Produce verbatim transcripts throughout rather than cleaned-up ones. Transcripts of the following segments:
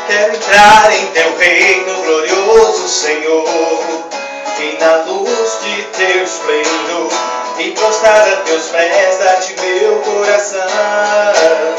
Quero entrar em teu reino glorioso, Senhor, e na luz de teu esplendor, e prostrar a teus pés, dar-te meu coração.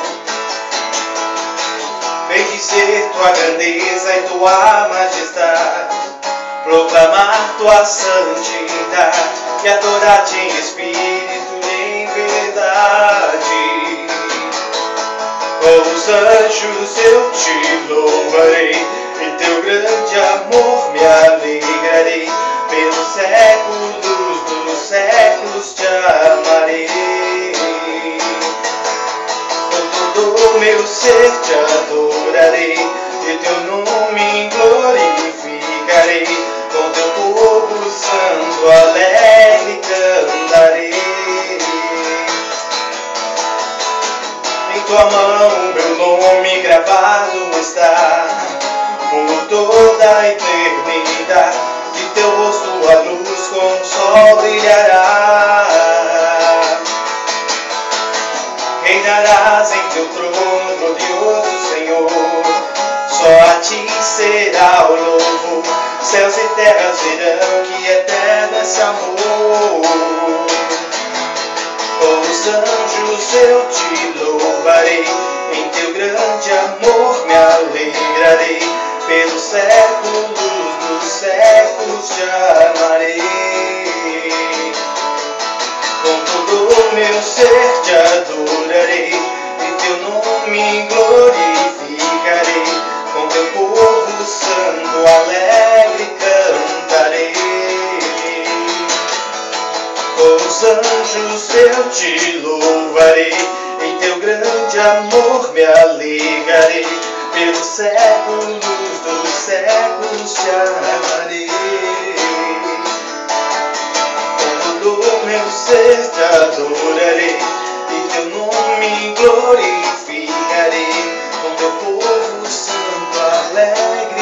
Vem dizer tua grandeza e tua majestade, proclamar tua santidade e adorar-te em espírito e em verdade. Com os anjos eu te louvarei, em teu grande amor me alegrarei, pelos séculos dos séculos te amarei. Com todo o meu ser te adorarei, e teu nome glorificarei, com teu povo santo alegre cantarei. Em tua mão meu nome gravado está, por toda a eternidade, de teu rosto a luz como o sol brilhará. Reinarás em teu trono glorioso, Senhor, só a ti será o louvor, céus e terras verão que eterno é esse amor. Com os anjos eu te louvarei, em teu grande amor me alegrarei, pelos séculos dos séculos te amarei. Com todo o meu ser te adorarei, e teu nome glorificarei, com teu povo santo alegre cantarei. Com os anjos eu te louvarei, em teu grande amor me alegrarei, pelos séculos dos séculos te amarei. Com todo o meu ser te adorarei, e teu nome glorificarei, com teu povo santo alegre